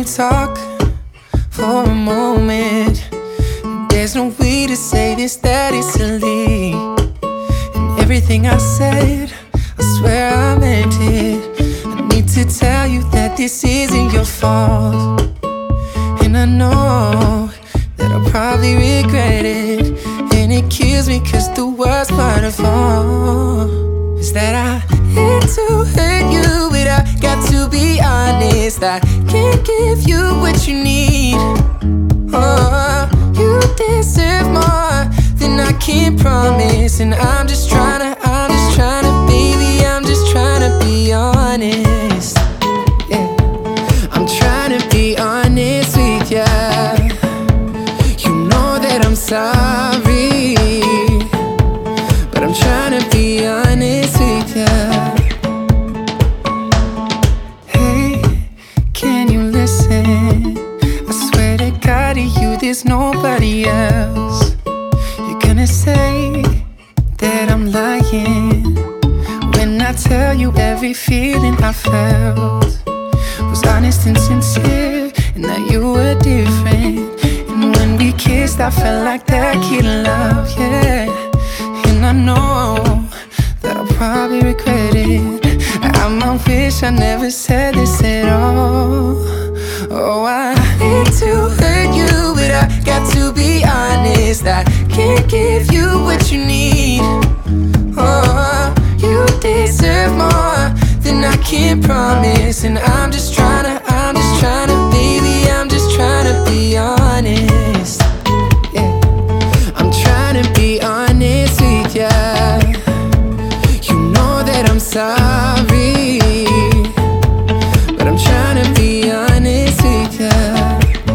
we talk for a moment? There's no way to say this that it's silly. And everything I said, I swear I meant it. I need to tell you that this isn't your fault. And I know that I'll probably regret it. And it kills me cause the worst part of all is that I hate to hurt you, but I got to be honest. I can't give you what you need. Oh, you deserve more than I can promise. And I'm just trying to, baby, I'm just trying to be honest. Yeah, I'm trying to be honest with ya. You know that I'm sorry, but I'm trying to be honest with ya. Hey, can you listen? I swear to God, to you there's nobody else. You're gonna say that I'm lying when I tell you every feeling I felt was honest and sincere, and that you were different. And when we kissed, I felt like that kid in love, yeah. And I know that I'll probably regret it. I might wish I never said this at all. Oh, I hate to hurt you, but I got to be honest. I can't give you what you need. Oh, you deserve more than I can promise. And I'm just trying to, baby, I'm just trying to be honest. Yeah, I'm trying to be honest with ya. You know that I'm sorry, but I'm trying to be honest with ya.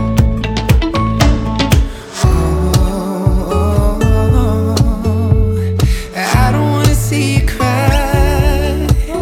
I don't wanna see you cry.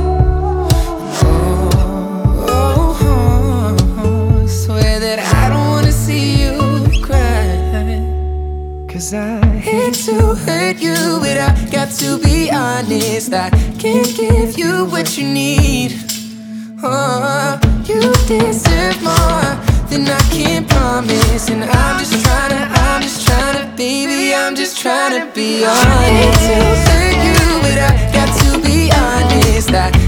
Swear that I don't wanna see you cry. Cause I hate to hurt you, but I got to be honest. I can't give you what you need. Oh, you deserve more than I can promise. And I'm just trying to, baby, I'm just trying to be honest. I hate to hurt you, but I got to be honest. I